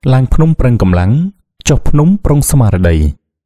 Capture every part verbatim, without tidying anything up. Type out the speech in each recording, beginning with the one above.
ឡើងភ្នំប្រឹងកម្លាំងចុះភ្នំប្រុងស្មារតី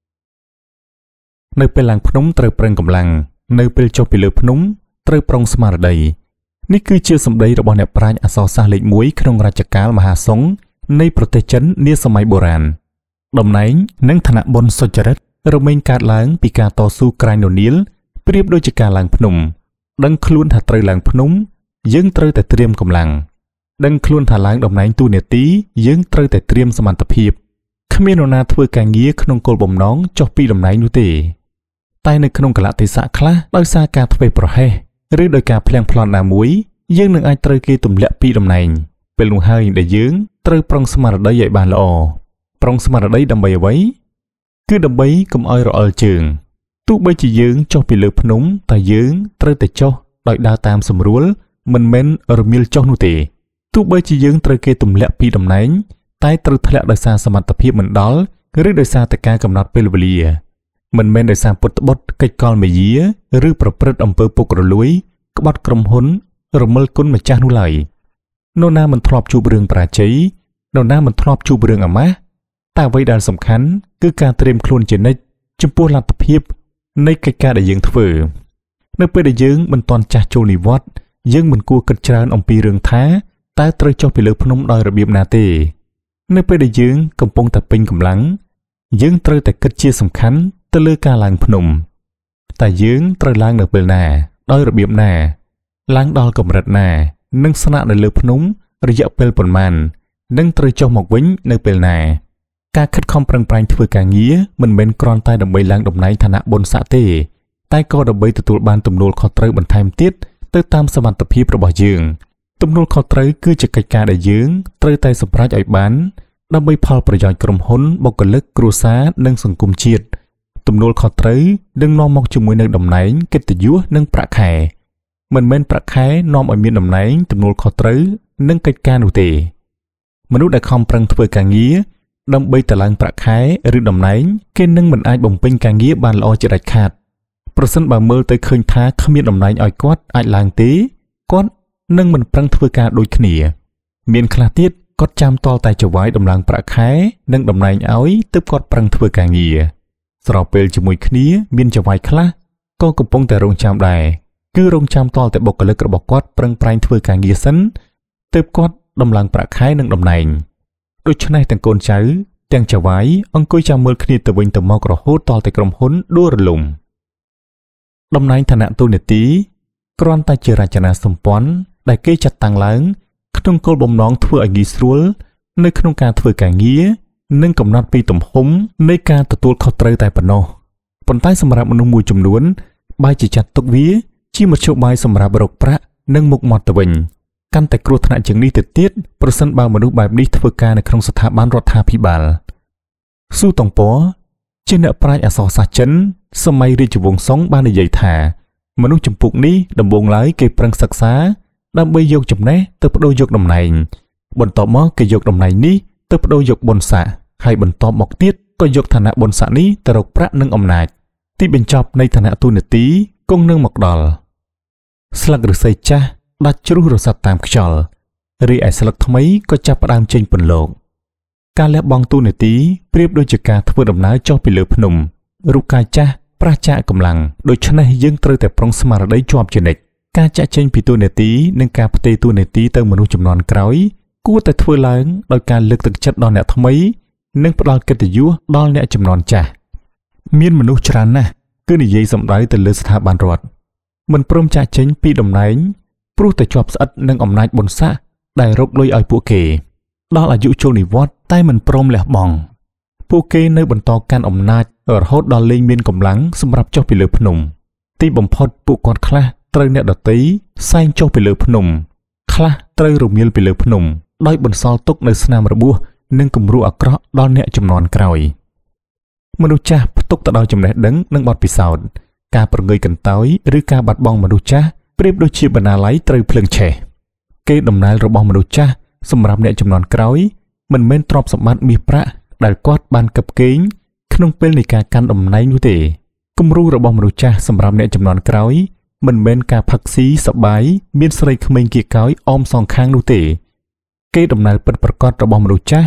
នៅពេលឡើងភ្នំត្រូវប្រឹងកម្លាំងនៅពេលចុះពីលើភ្នំត្រូវប្រុងស្មារតីនេះគឺជាសម្ដីរបស់អ្នកប្រាជ្ញអក្សរសាស្ត្រលេខមួយក្នុងរជ្ជកាលមហាសុងនៃប្រទេសចិននាសម័យបុរាណតំណែងនិងឋានៈបុណ្យសុចរិតរមែងកើតឡើងពីការតស៊ូក្រាញននៀលប្រៀបដូចជាការឡើងភ្នំដឹងខ្លួនថាត្រូវឡើងភ្នំយើងត្រូវតែត្រៀមកម្លាំងដឹងខ្លួនថាឡើងតំណែងទូនាទីយើងត្រូវតែត្រៀមសមត្ថភាពគ្មាននរណាធ្វើការងារក្នុងគោលបំណងចុះពីតំណែងនោះទេតែនៅក្នុងកលៈទេសៈខ្លះដោយសារការធ្វេសប្រហែសឬដោយការភ្លៀងផ្លន់ណាមួយយើងនឹងអាចត្រូវគេទម្លាក់ពីតំណែងពេលនោះហើយដែលយើងត្រូវប្រុងស្មារតីឲ្យបានល្អប្រុងស្មារតីដើម្បីអ្វីគឺដើម្បីកុំឲ្យរអិលជើងទោះបីជាយើងចុះពីលើភ្នំតែយើងត្រូវតែចុះដោយដើរតាមស្រួលមិនមែនរមៀលចុះនោះទេទោះបីជាយើងត្រូវគេទម្លាក់ពីតំណែងតែត្រូវធ្លាក់ដោយសារសមត្ថភាពមិនដល់ឬដោយសារតែការកំណត់ពេលវេលាមិនមែនដោយសារពុតត្បុតកិច្ចកលមេយាឬប្រព្រឹត្តអំពើពុករលួយក្បត់ក្រុមហ៊ុនរមិលគុណម្ចាស់នោះឡើយនរណាមិនធ្លាប់ជួបរឿងបរាជ័យនរណាមិនធ្លាប់ជួបរឿងអាម៉ាស់តែអ្វីដែលសំខាន់គឺការត្រៀមខ្លួនជានិច្ចចំពោះលទ្ធភាពនៃកិច្ចការដែលយើងធ្វើនៅពេលដែលយើងមិនទាន់ចាស់ចូលនិវត្តន៍យើងមិនគួរគិតច្រើនអំពីរឿងថាតើត្រូវចុះពីលើភ្នំដោយរបៀបណាទេនៅពេលដែលយើងកំពុងតែពេញកម្លាំងយើងត្រូវតែគិតជាសំខាន់ទៅលើការឡើងភ្នំតែយើងត្រូវឡើងនៅពេលណាដោយរបៀបណាឡើងដល់កម្រិតណានិងស្នាក់នៅលើភ្នំរយៈពេលប៉ុន្មាននិងត្រូវចុះមកវិញនៅពេលណាការខិតខំប្រឹងប្រែងធ្វើការងារមិនមែនគ្រាន់តែដើម្បីឡើងតំណែងឋានៈបុណ្យស័ក្តិទេតែក៏ដើម្បីទទួលបានទំនួលខុសត្រូវបន្ថែមទៀតទៅតាមសមត្ថភាពរបស់យើងទំនួលខុសត្រូវគឺជាកិច្ចការដែលយើងត្រូវតែសម្រេចឲ្យបានដើម្បីផលប្រយោជន៍ក្រុមហ៊ុនបុគ្គលិកគ្រួសារនិងសង្គមជាតិទំនួលខុសត្រូវនឹងនាំមកជាមួយនឹងតំណែងកិត្តិយសនិងប្រាក់ខែមិនមែនប្រាក់ខែនាំឲ្យមានតំណែងទំនួលខុសត្រូវនិងកិច្ចការនោះទេមនុស្សដែលខំប្រឹងធ្វើការងារដើម្បីតឡើងប្រាក់ខែឬតំណែងគេនឹងមិនអាចបំពេញការងារបានល្អជាដាច់ខាតប្រសិនបើមើលទៅឃើញថាគ្មានតំណែងឲ្យគាត់អាចឡើងទេគាត់នឹងមិនប្រឹងធ្វើការដូចគ្នាមានខ្លះទៀតគាត់ចាំតល់តែចវាយដំឡើងប្រាក់ខែនិងតំណែងឲ្យទើបគាត់ប្រឹងធ្វើការងារស្របពេលជាមួយគ្នាមានចវាយខ្លះក៏កំពុងតែរងចាំដែរគឺរងចាំតល់តែបុគ្គលិករបស់គាត់ប្រឹងប្រែងធ្វើការងារសិនទើបគាត់ដំឡើងប្រាក់ខែនិងតំណែងដូច្នេះទាំងកូនចៅទាំងចវាយអង្គុយចាំមើលគ្នាទៅវិញទៅមករហូតដល់តែក្រុមហ៊ុនដួលរលំតំណែងឋានៈទូនាទីគ្រាន់តែជារចនាសម្ព័ន្ធដែលគេចាត់តាំងឡើងក្នុងគោលបំណងធ្វើឲ្យងាយស្រួលនៅក្នុងការធ្វើការងារនិងកំណត់ពីទំហំនៃការទទួលខុសត្រូវតែប៉ុណ្ណោះប៉ុន្តែសម្រាប់មនុស្សមួយចំនួនបែរជាចាត់ទុកវាជាមធ្យោបាយសម្រាប់រកប្រាក់និងមុខមាត់ទៅវិញកាន់តែគ្រោះថ្នាក់ជាងនេះទៅទៀតប្រសិនបើមនុស្សបែបនេះធ្វើការនៅក្នុងស្ថាប័នរដ្ឋាភិបាលស៊ូតុងពរជាអ្នកប្រាជ្ញអក្សរសាស្ត្រចិនសម័យរាជវង្សសុងបាននិយាយថាមនុស្សចម្ពោះនេះដំបូងឡើយគេប្រឹងសិក្សាដើម្បីយកចំណេះទៅបដូរយកតំណែងបន្ទាប់មកគេយកតំណែងនេះទៅបដូរយកបុណ្យស័ក្តិហើយបន្ទាប់មកទៀតក៏យកឋានៈបុណ្យស័ក្តិនេះទៅរកប្រាក់និងអំណាចទីបញ្ចប់នៃឋានៈទូនាទីគង់នឹងមកដល់ស្លឹកឫស្សីចាស់ដាច់ជ្រុះរសាត់តាមខ្យល់រីឯស្លឹកថ្មីក៏ចាប់ផ្ដើមចេញពន្លកការលះបង់ទូនាទីប្រៀបដូចជាការធ្វើដំណើរចុះពីលើភ្នំរូបកាយចាស់ប្រះចាកកម្លាំងដូច្នេះយើងត្រូវតែប្រុងស្មារតីជាប់ជានិច្ចការចាក់ចេញពីទូនាទីនិងការផ្ទេរទូនាទីទៅមនុស្សជំនាន់ក្រោយគួរតែធ្វើឡើងដោយការលើកទឹកចិត្តដល់អ្នកថ្មីនិងផ្ដល់កិត្តិយសដល់អ្នកជំនាន់ចាស់មានមនុស្សច្រើនណាស់គឺនិយាយសម្ដីទៅលើស្ថាប័នរដ្ឋមិនព្រមចាក់ចេញពីតំណែងព្រោះតែជាប់ស្អិតនឹងអំណាចបុណ្យស័ក្តិដែលរកលុយឲ្យពួកគេដល់អាយុចូលនិវត្តន៍តែមិនព្រមលះបង់ពួកគេនៅបន្តកាន់អំណាចរហូតដល់លែងមានកម្លាំងសម្រាប់ចុះពីលើភ្នំទីបំផុតពួកគាត់ខ្លះត្រូវអ្នកដតីសែងចុះពីលើភ្នំខ្លះត្រូវរមៀលពីលើភ្នំដោយបន្សល់ទុកនៅស្នាមរបួសនិងគំរូអាក្រក់ដល់អ្នកជំនាន់ក្រោយមនុស្សចាស់ផ្ទុកទៅដោយចំណេះដឹងនិងបទពិសោធន៍ការប្រងើយកន្តើយឬការបាត់បង់មនុស្សចាស់ប្រៀបដូចជាបណ្ណាល័យត្រូវភ្លើងឆេះគេដំណើររបស់មនុស្សចាស់សម្រាប់អ្នកជំនាន់ក្រោយមិនមែនទ្រព្យសម្បត្តិមាសប្រាក់ដែលគាត់បានកាប់កេងក្នុងពេលនៃការកាន់តំណែងនោះទេគំរូរបស់មនុស្សចាស់សម្រាប់អ្នកជំនាន់ក្រោយមិនមែនការផឹកស៊ីសប្បាយមានស្រីក្មេងគៀកកោយអមសងខាងនោះទេគេដំណើរពិតប្រាកដរបស់មនុស្សចាស់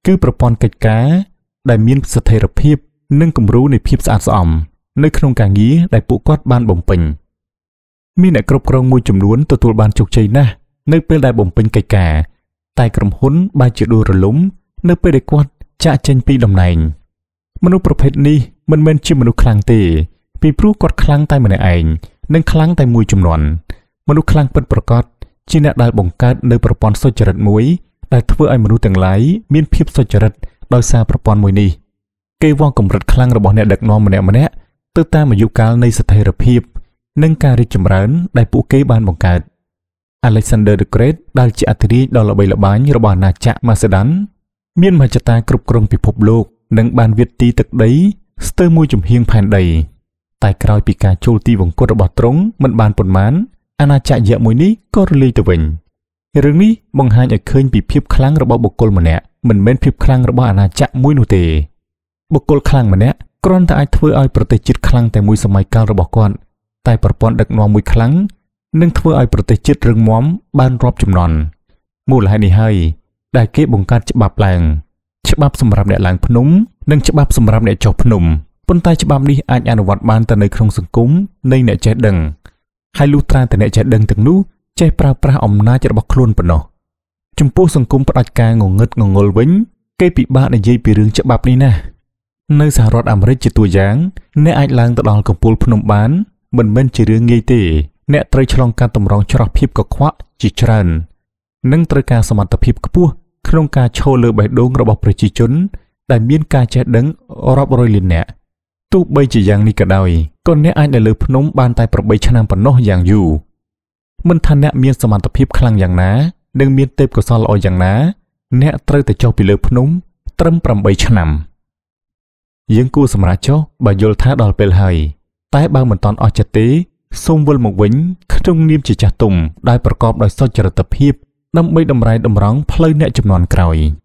គឺប្រព័ន្ធកិច្ចការដែលមានស្ថិរភាពនិងគំរូនៃភាពស្អាតស្អំនៅក្នុងការងារដែលពួកគាត់បានបំពេញមានអ្នកគ្រប់គ្រងមួយចំនួនទទួលបានជោគជ័យណាស់នៅពេលដែលបំពេញកិច្ចការតែក្រុមហ៊ុនបែរជាដួលរលំនៅពេលដែលគាត់ចាកចេញពីតំណែងមនុស្សប្រភេទនេះមិនមែនជាមនុស្សខ្លាំងទេពីព្រោះគាត់ខ្លាំងតែម្នាក់ឯងនិងខ្លាំងតែមួយចំនួនមនុស្សខ្លាំងពិតប្រាកដជាអ្នកដែលបង្កើតនៅប្រព័ន្ធសុចរិតមួយដែលធ្វើឲ្យមនុស្សទាំងឡាយមានភាពសុចរិតដោយសារប្រព័ន្ធមួយនេះគេវាស់កម្រិតខ្លាំងរបស់អ្នកដឹកនាំម្នាក់ម្នាក់ទៅតាមអាយុកាលនៃស្ថិរភាពនិងការរីកចម្រើនដែលពួកគេបានបង្កើត Alexander the Great ដែលជាអធិរាជដ៏ល្បីល្បាញរបស់អាណាចក្រម៉ាសេដានមានមហិច្ឆតាគ្រប់គ្រងពិភពលោកនិងបានវាតទីទឹកដីស្ទើរមួយជំហៀងផែនដីតែក្រោយពីការចូលទីវង្គតរបស់ទ្រង់មិនបានប៉ុន្មានអាណាចក្រយក្សមួយនេះក៏រលាយទៅវិញរឿងនេះបង្ហាញឲ្យឃើញពីភាពខ្លាំងរបស់បុគ្គលម្នាក់មិនមែនភាពខ្លាំងរបស់អាណាចក្រមួយនោះទេបុគ្គលខ្លាំងម្នាក់គ្រាន់តែអាចធ្វើឲ្យប្រទេសជាតិខ្លាំងតែមួយសម័យកាលរបស់គាត់តែប្រព័ន្ធដឹកនាំមួយខ្លាំងនឹងធ្វើឲ្យប្រទេសជាតិរឹងមាំបានរាប់ជំនាន់មូលហេតុនេះហើយដែលគេបង្កើតច្បាប់ឡើងច្បាប់សម្រាប់អ្នកឡើងភ្នំនិងច្បាប់សម្រាប់អ្នកចុះភ្នំប៉ុន្តែច្បាប់នេះអាចអនុវត្តបានតែនៅក្នុងសង្គមនៃអ្នកចេះដឹងហើយលុះត្រាតែអ្នកចេះដឹងទាំងនោះចេះប្រើប្រាស់អំណាចរបស់ខ្លួនប៉ុណ្ណោះចំពោះសង្គមផ្ដាច់ការងងឹតងងល់វិញគេពិបាកនិយាយពីរឿងច្បាប់នេះណាស់នៅសហរដ្ឋអាមេរិកជាតួយ៉ាងអ្នកអាចឡើងទៅដល់កំពូលភ្នំបានមិនមែនជារឿងងាយទេអ្នកត្រូវឆ្លងកាត់តម្រងច្រោះភាពកខ្វក់ជាច្រើននិងត្រូវការសមត្ថភាពខ្ពស់ក្នុងការឈរលើបេះដូងរបស់ប្រជាជនដែលមានការចេះដឹងរាប់រយលាននាក់ទោះបីជាយ៉ាងនេះក៏ដោយក៏អ្នកអាចនៅលើភ្នំបានតែប្របីឆ្នាំប៉ុណ្ណោះយ៉ាងយូរមិនថាអ្នកមានសមត្ថភាពខ្លាំងយ៉ាងណានិងមានទេពកោសល្យល្អយ៉ាងណាអ្នកត្រូវតែចុះពីលើភ្នំត្រឹមប្រាំបីឆ្នាំយើងគួរសម្រេចចុះបើយល់ថាដល់ពេលហើយតែបើមិនទាន់អស់ចិត្តទេសូមវិលមកវិញក្នុងនាមជាចាស់ទុំដែលប្រកបដោយសុចរិតភាពដើម្បីតម្រែតម្រង់ផ្លូវអ្នកជំនាន់ក្រោយ